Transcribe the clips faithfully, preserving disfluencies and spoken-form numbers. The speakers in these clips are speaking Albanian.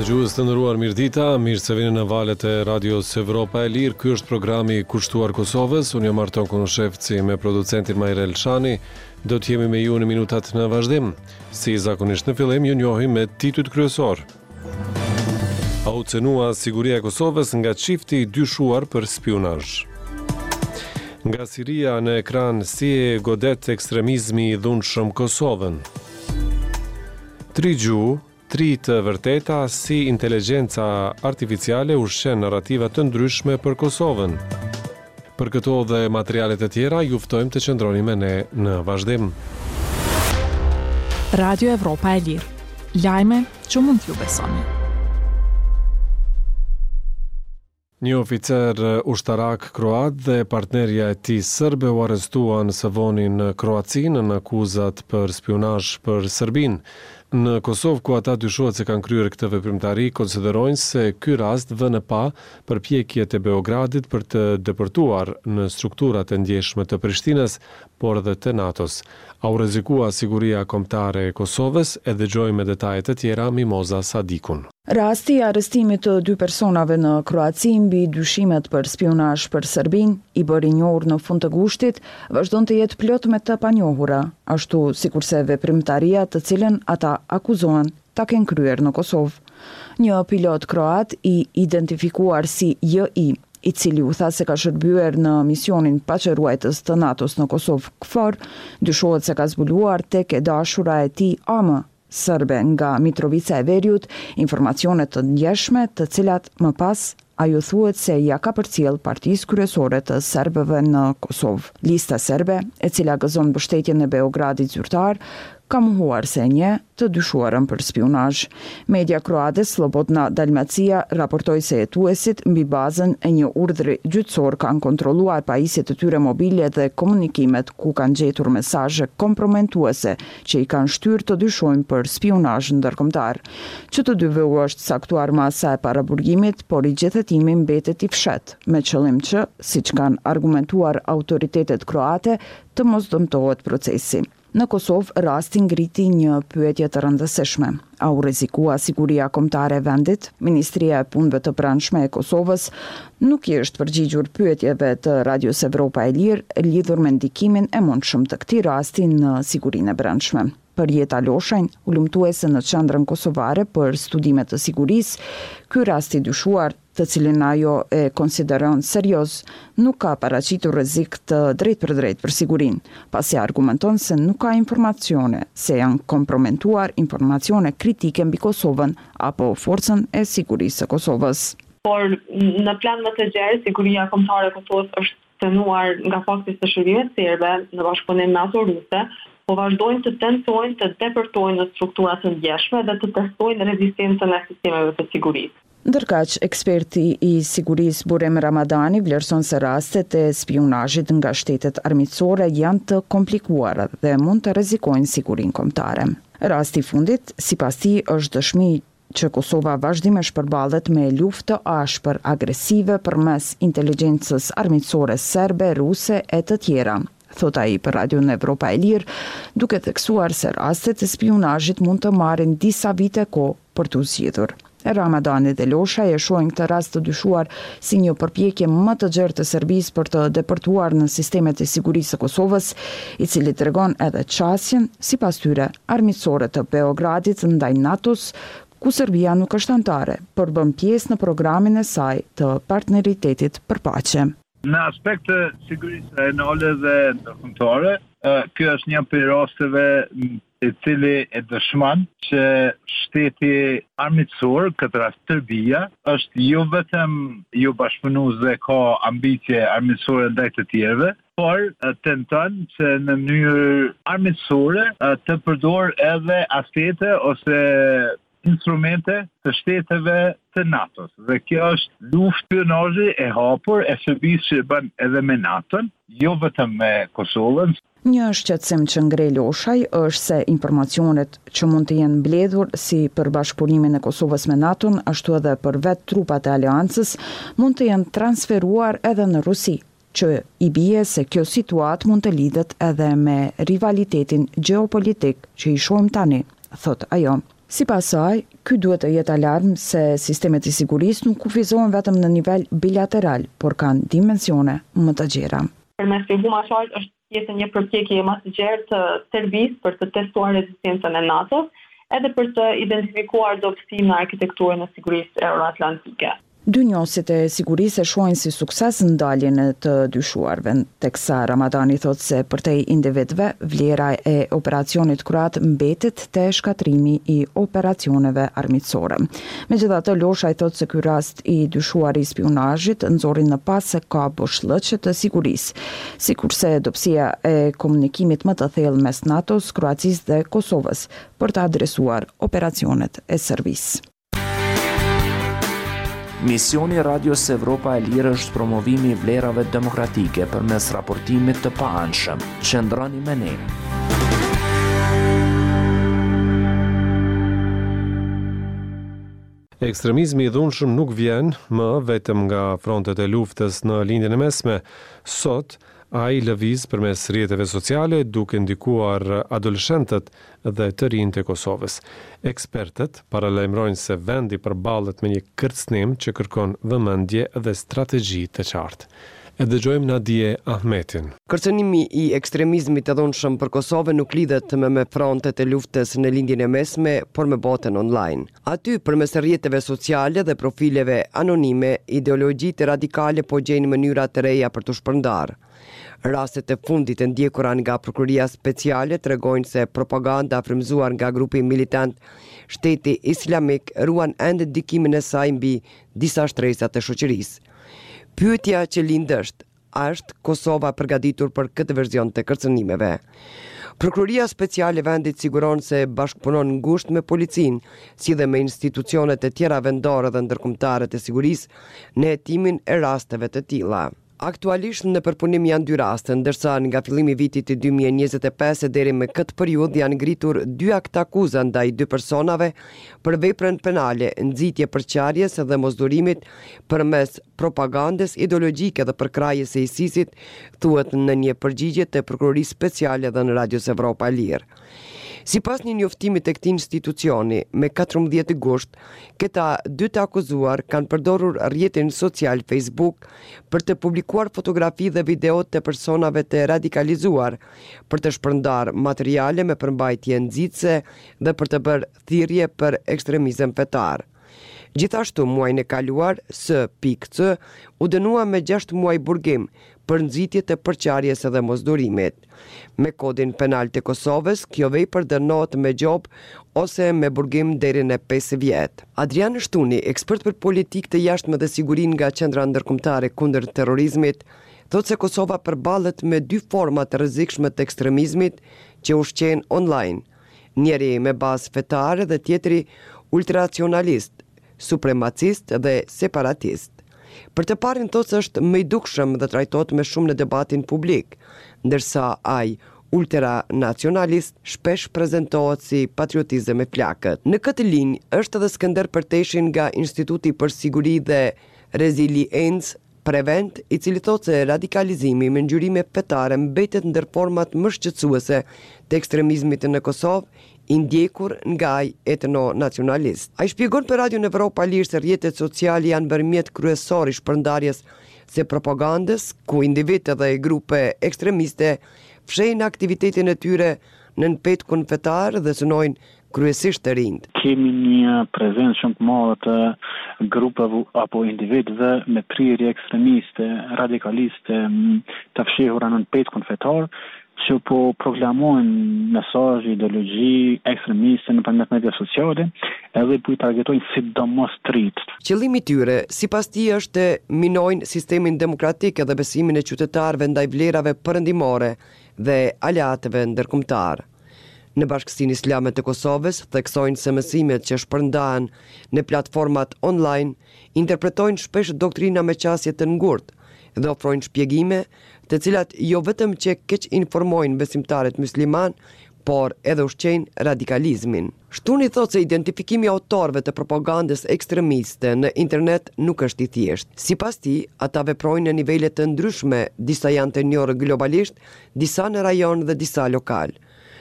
Dëgjues të nderuar, mirëdita, mirë se vini në valët e Radios Evropa e Lirë. Ky është programi Kushtuar Kosovës. Unë jam Arton Konoshevci me producentin Majrel Shani. Do të jemi me ju në minutat në vazhdim. Si zakonisht në fillim, ju njohim me titujt kryesor. Au cënua siguria e Kosovës nga çifti i dyshuar për spionazh. Nga Siria në ekran si e godet ekstremizmi i dhunshëm Kosovën. Tri gjuhë, tri të vërteta si inteligjenca artificiale ushqen narrativa të ndryshme për Kosovën. Për këto dhe materialet e tjera, ju ftojmë të qëndroni me ne në vazhdim. Radio Evropa e Lirë. Lajme që mund t'ju besoni. Një oficer ushtarak kroat dhe partnerja e tij serbe u arrestuan së voni në Kroaci në akuzat për spionazh për Serbinë. Në Kosovë, ku ata dyshohet se kanë kryer këtë veprimtari, konsiderojnë se ky rast vën e pa përpjekjet e Beogradit për të depërtuar në strukturat e ndjeshme të Prishtinës, por edhe të NATO-s. A u rrezikua siguria kombëtare e Kosovës? E dëgjojmë me detajet e tjera Mimoza Sadikun. Rasti i arrestimit të dy personave në Kroaci mbi dyshimet për spionazh për Serbinë, i bëri njohur në fund të gushtit, vazhdon të jetë plot me të panjohura, ashtu sikurse veprimtaria të cilën ata akuzohen ta kenë kryer në Kosovë. Një pilot kroat i identifikuar si J I, i cili u tha se ka shërbyer në misionin paqeruajtës të NATO-s në Kosovë KFOR, dyshohet se ka zbuluar tek e dashura e tij A M serbe nga Mitrovica e Veriut informacione të ndjeshme, të cilat më pas ajo thuhet se ja ka përcjell partisë kryesore të serbëve në Kosovë. Lista serbe, e cila gëzon mbështetjen e Beogradit zyrtar, ka mohuar se e nje të dyshuarën për spionazh. Media kroate Slobodna Dalmacia raportoi se jetuesit mbi bazën e një urdhri gjyqësor kanë kontrolluar pajisjet e tyre mobile dhe komunikimet ku kanë gjetur mesazhe komprometuese që i kanë shtyrë të dyshojnë për spionazh ndërkombëtar. Që të dyve u është saktuar masa e paraburgimit, por i gjithëtimi mbetet i fshet, me qëllim që, siç kanë argumentuar autoritetet kroate, të mos dëmtohet procesi. Në Kosovë, rasti ngriti një pyetje të rëndësishme. A u rrezikua siguria kombëtare e vendit? Ministria e Punëve të Brendshme e Kosovës nuk i është përgjigjur pyetjeve të Radios Evropa e Lirë lidhur me ndikimin e mundshëm të këtij rasti në sigurinë e brendshme. Për Jeta Loshajn, ulëmtuese në qendrën kosovare për studime të sigurisë, ky rast i dyshuar, të cilin ajo e konsideron serioz, nuk ka paraqitur rrezik të drejt për drejt për sigurinë, pasi argumenton se nuk ka informacione se janë komprometuar informacione kritike mbi Kosovën apo forcën e sigurisë së Kosovës. Por në plan më të gjerë, siguria kombëtare e Kosovës është cënuar nga fakti se shërbimet serbe në bashkëpunim me ato ruse, po vazhdojnë të tentojnë të depërtojnë në strukturat të ndjeshme dhe të testojnë rezistencën e sistemeve të sigurisë. Ndërkaq, eksperti i sigurisë Burem Ramadani vlerëson se rastet e spionazhit nga shtetet armiqësore janë të komplikuara dhe mund të rrezikojnë sigurinë kombëtare. Rasti i fundit, sipas tij, është dëshmi që Kosova vazhdimisht përballet me luftë të ashpër agresive përmes inteligjencës armiqësore serbe, ruse e të tjera, thot ai për Radion Evropa e Lirë, duke theksuar se rastet e spionazhit mund të marrin disa vite kohë për t'u zgjidhur. Ramadani dhe Loshaj e shohin këtë rast të dyshuar si një përpjekje më të gjerë të Serbisë për të depërtuar në sistemet e sigurisë së Kosovës, i cili tregon edhe qasjen, sipas tyre, armiqësore të Beogradit ndaj NATO-s, ku Serbia nuk është anëtare, por bën pjesë në programin e saj të partneritetit për paqe. Në aspekt të sigurisë rajonale dhe ndërkombëtare, ky është një prej rasteve i cili e dëshmon që shteti armiqësor, këtë rast Serbia, është jo vetëm jo bashkëpunues dhe ka ambicie armiqësore ndaj të tjerëve, por tenton që në mënyrë armiqësore të përdor edhe asete ose instrumente të shteteve të NATO-s. Dhe kjo është luftë spionazhi e hapur e Serbisë që bën edhe me NATO-n, jo vetëm me Kosovën. Një shqetësim që ngre Loshaj është se informacionet që mund të jenë mbledhur si për bashkëpunimin e Kosovës me NATO-n, ashtu edhe për vetë trupat e aleancës, mund të jenë transferuar edhe në Rusi, që i bie se kjo situatë mund të lidhet edhe me rivalitetin gjeopolitik që i shohim tani, thot ajo. Sipas saj, ky duhet të jetë alarm se sistemet e sigurisë nuk kufizohen vetëm në nivel bilateral, por kanë dimensione më të gjera. Për me shpjegu më qartë, është pjesë një përpjekje më të gjerë të Serbisë për të testuar rezistencën e NATO-s, edhe për të identifikuar dobësi në arkitekturën e sigurisë euroatlantike. Dy njohësit e sigurisë e shohin si sukses ndaljen e të dyshuarve, teksa Ramadani thotë se për te individëve vlera e operacionit kroat mbetet te shkatrimi i operacioneve armiqësore. Megjithatë, Loshaj thotë se ky rast i dyshuar i spionazhit nxorri në pas se ka boshllëqe të sigurisë, sikurse dobësia e komunikimit më të thellë mes NATO-s, Kroacisë dhe Kosovës për të adresuar operacionet e Serbisë. Misioni Radios Evropa e Lirë është promovimi i vlerave demokratike përmes raportimit të paanshëm. Qëndroni me ne. Ekstremizmi i dhunshëm nuk vjen më vetëm nga frontet e luftës në lindjen e mesme. Sot, ai lëviz përmes rrjeteve sociale duke ndikuar adoleshentët dhe të rinjtë e Kosovës. Ekspertët paralajmërojnë se vendi përballet me një kërcënim që kërkon vëmendje dhe strategji të qartë. E dëgjojmë Nadije Ahmetin. Kërcënimi i ekstremizmit të dhunshëm për Kosovën nuk lidhet me me frontet e luftës në lindjen e mesme, por me botën online. Aty, përmes rrjeteve sociale dhe profileve anonime, ideologjitë radikale po gjejnë mënyra të reja për të shpërndarë. Rastet e fundit e ndjekura nga Prokuria Speciale tregojnë se propaganda frymëzuar nga grupi militant Shteti Islamik ruan ende ndikimin e saj mbi disa shtresa të shoqërisë. Pyetja që lind është, a është Kosova përgatitur për këtë version të kërcënimeve? Prokuria Speciale e vendit siguron se bashkëpunon ngushtë me policinë, si dhe me institucionet e tjera vendore dhe ndërkombëtare të sigurisë në hetimin e rasteve të tilla. Aktualisht në përpunim janë dy raste, ndërsa nga fillimi i vitit dy mijë e njëzet e pesë deri me këtë periudhë janë ngritur dy akte akuza ndaj dy personave për veprën penale, nxitje përqarjes dhe mosdurimit përmes propagandës ideologjike dhe përkrajjes së ISIS-it, thuhet në një përgjigje të Prokurisë Speciale dhe në Radios Evropa e Lirë. Sipas një njoftimi të këtij institucioni, me katërmbëdhjetë gusht, këta dy të akuzuar kanë përdorur rrjetin social Facebook për të publikuar fotografi dhe video të personave të radikalizuar, për të shpërndarë materiale me përmbajtje nxitse dhe për të bërë thirrje për ekstremizëm fetar. Gjithashtu, muajin e kaluar, S P C u dënua me gjashtë muaj burgim për nxitje të përqarjes dhe mosdurimit. Me kodin penal të Kosovës, kjo vepër dënohet me gjob ose me burgim deri në pesë vjet. Adrian Shtuni, ekspert për politikë të jashtme dhe sigurinë nga Qendra Ndërkombëtare kundër terrorizmit, thotë se Kosova përballet me dy forma të rrezikshme të ekstremizmit që ushqejnë online, njëri me bazë fetare dhe tjetri ultranacionalist, supremacist dhe separatist. Për të parin thotë se është më i dukshëm dhe trajtohet më shumë në debatin publik, ndërsa ai ultranacionalist shpesh prezantohet si patriotizëm me flakët. Në këtë linjë është edhe Skënder Përteshin nga Instituti për Siguri dhe Reziliencë Prevent, i cili thotë se radikalizimi me ngjyrime fetare mbetet ndër format më shqetësuese të ekstremizmit në Kosovë, i ndjekur nga ai etno-nacionalist. Ai shpjegon për Radion Evropa Lirë se rrjetet sociale janë vërmjet kryesor i shpërndarjes së propagandës, ku individë dhe grupe ekstremiste fshehin aktivitetin e tyre në petkun fetar dhe synojnë kryesisht të rinjt. Kemi një prezencë shumë të madhe të grupeve apo individëve me prirje ekstremiste, radikaliste, të fshehura në petkun fetar, që po proklamojnë mesazhe, ideologji ekstremiste nëpërmjet mediave sociale, edhe po i targetojnë sidomos të rinjt. Qëllimi i tyre, sipas tij, është të minojnë sistemin demokratik dhe besimin e qytetarëve ndaj vlerave perëndimore dhe aleatëve ndërkombëtar. Në Bashkësinë Islame të Kosovës theksojnë se mësimet që shpërndahen në platformat online interpretojnë shpesh doktrina me qasje të ngurtë dhe ofrojnë shpjegime të cilat jo vetëm që keq informojnë besimtarët musliman, por edhe ushqejnë radikalizmin. Shtuni thotë se identifikimi i autorëve të propagandës ekstremiste në internet nuk është i thjeshtë. Sipas tij, ata veprojnë në nivele të ndryshme, disa janë të njohur globalisht, disa në rajon dhe disa lokal.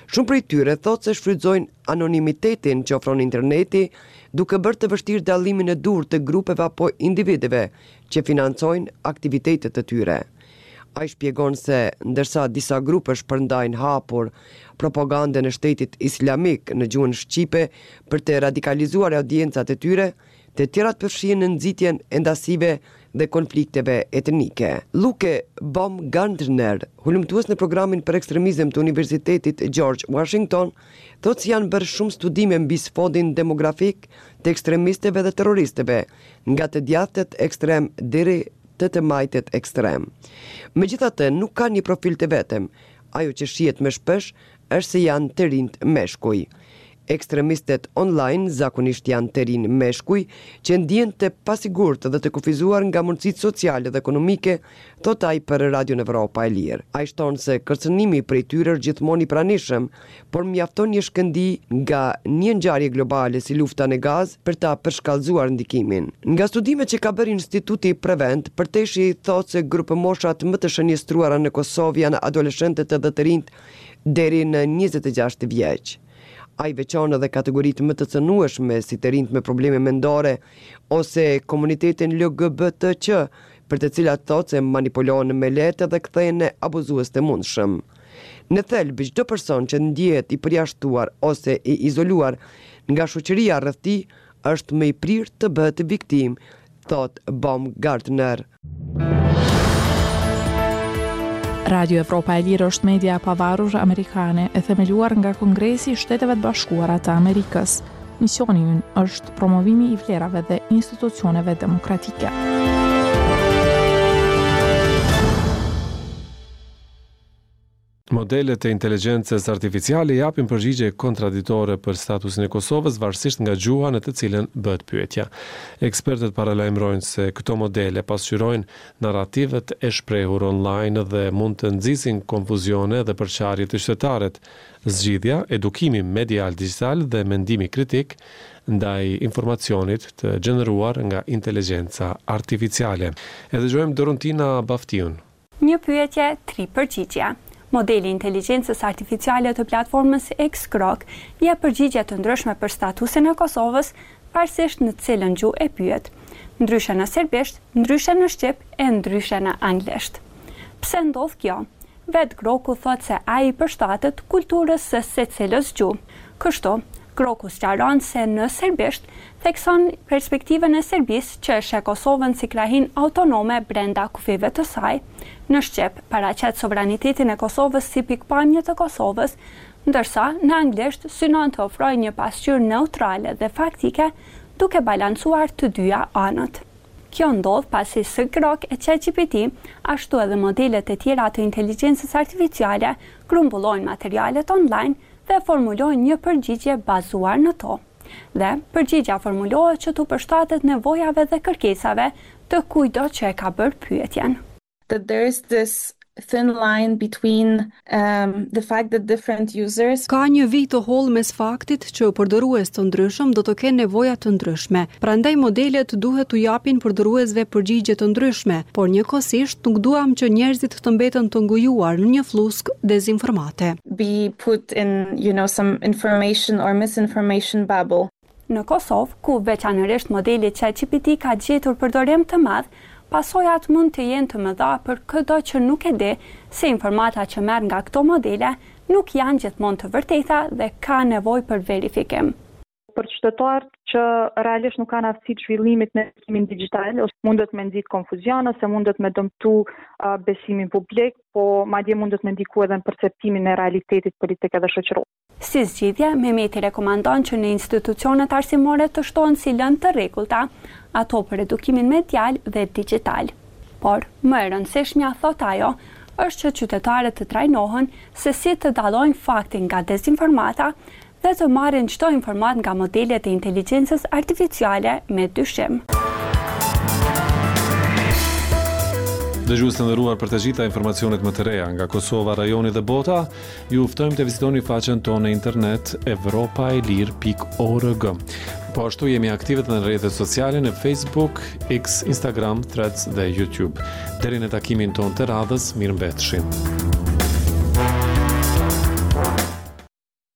Shumë prej tyre thotë se shfrytëzojnë anonimitetin që ofron interneti, duke bërë të vështirë dallimin e dur të grupeve apo individeve që financojnë aktivitetet e tyre. Ai shpjegon se ndërsa disa grupe shpërndajnë hapur propagandën e shtetit islamik në gjuhën shqipe për të radikalizuar audiencat e tyre, të tjerat përfshihen në nxitjen e ndasive dhe konflikteve etnike. Luke Baumgartner, hulumtues në programin për ekstremizëm të Universitetit George Washington, thotë se janë bërë shumë studime mbi sfondin demografik të ekstremistëve dhe terroristëve, nga të djathtet ekstrem deri te të majtet ekstrem. Megjithatë, nuk ka një profil të vetëm. Ajo që shihet më shpesh është se janë të rinjt meshkuj. Ekstremistet online zakonisht janë të rinj meshkuj që ndihen të pasigurt dhe të kufizuar nga mundësitë sociale dhe ekonomike, thot ai për Radio Evropa e Lirë. Ai shton se kërcënimi prej tyre është gjithmonë i pranishëm, por mjafton një shkëndi nga një ngjarje globale si lufta në Gazë për ta përshkallëzuar ndikimin. Nga studimet që ka bërë Instituti Prevent, përteshi thotë se grupë moshat më të shënjestruara në Kosovë janë adoleshentët dhe të rinjt deri në njëzet e gjashtë vjeç. Ai veçon edhe kategoritë më të cënueshme si të rinjt me probleme mendore ose komunitetin L G B T Q, për të cilat thotë se manipulohen me lehtë dhe kthehen në abuzues të mundshëm. Në thelb, çdo person që ndihet i përjashtuar ose i izoluar nga shoqëria rreth tij është më i prirë të bëhet viktimë, thot Baumgartner. Radio Evropa e Lirë është media e pavarur amerikane e themeluar nga Kongresi i Shteteve të Bashkuara të Amerikës. Misioni i ynë është promovimi i vlerave dhe institucioneve demokratike. Modelet e inteligjencës artificiale japin përgjigje kontraditore për statusin e Kosovës varësisht nga gjuha në të cilën bëhet pyetja. Ekspertët paralajmërojnë se këto modele pasqyrojnë narrativet e shprehur online dhe mund të nxisin konfuzione dhe përçarje të qytetarët. Zgjidhja, edukimi medial digital dhe mendimi kritik ndaj informacionit të gjeneruar nga inteligjenca artificiale. E dëgjojmë Dorontina Baftiun. Një pyetje, tri përgjigje. Modeli i inteligjencës artificiale të platformës X-Grok jep përgjigje të ndryshme për statusin e Kosovës, pavarësisht në cilën gjuhë e pyet. Ndryshe në serbisht, ndryshe në shqip e ndryshe në anglisht. Pse ndodh kjo? Vet Groku thot se ai përshtatet kulturës së secilës gjuhë. Kështu, Groku sqaron se në serbisht thekson perspektivën e Serbisë që sheh Kosovën si krahin autonome brenda kufive të saj. Në shqip paraqet sovranitetin e Kosovës si pikpamje të Kosovës, ndërsa në anglisht synon të ofrojë një pasqyrë neutrale dhe faktike, duke balancuar të dyja anët. Kjo ndodh pasi S Grok e ChatGPT, ashtu edhe modelet e tjera të inteligjencës artificiale grumbullojnë materialet online dhe formulojnë një përgjigje bazuar në to. Dhe përgjigja formulohet që tu përshtatet nevojave dhe kërkesave të kujdo që e ka bërë pyetjen. That there is this thin line between um, the fact that different users Ka një vijë të hollë mes faktit që përdorues të ndryshëm do të kenë nevoja të ndryshme. Prandaj modelet duhet t'u japin përdoruesve përgjigje të ndryshme, por njëkohësisht nuk duam që njerëzit të mbeten të ngujuar në një flusk dezinformate. Be put in, you know, some information or misinformation bubble. Në Kosovë, ku veçanërisht modeli ChatGPT ka gjetur përdorim të madh, pasojat mund të jenë të mëdha për çdo që nuk e di se informata që merr nga këto modele nuk janë gjithmonë të vërteta dhe ka nevojë për verifikim. Për qytetarët që realisht nuk kanë aftësitë zhvillimit në besimin digital, ose mundet me nxit konfuzion ose mundet me dëmtu uh, besimin publik, po madje mundet me ndiku edhe në perceptimin e realitetit politik dhe shoqëror. Si zgjidhje, Mehmeti rekomandon që në institucionet arsimore të shtohen si lëndë të rregullta, ato për edukimin medial dhe digital. Por, më e rëndësishmja, thot ajo, është që qytetarët të trajnohen se si të dallojnë faktin nga dezinformata dhe të marrin çdo informat nga modelet e inteligjencës artificiale me dyshim. Dëgjues të nderuar, për të gjitha informacionet më të reja nga Kosova, rajoni dhe bota, ju ftojmë të vizitoni faqen tonë në internet evropaelir pikë org. Po ashtu jemi aktive në rrjetet sociale në Facebook, X, Instagram, Threads dhe YouTube. Deri në takimin tonë të radhës, mirëmbëfshim.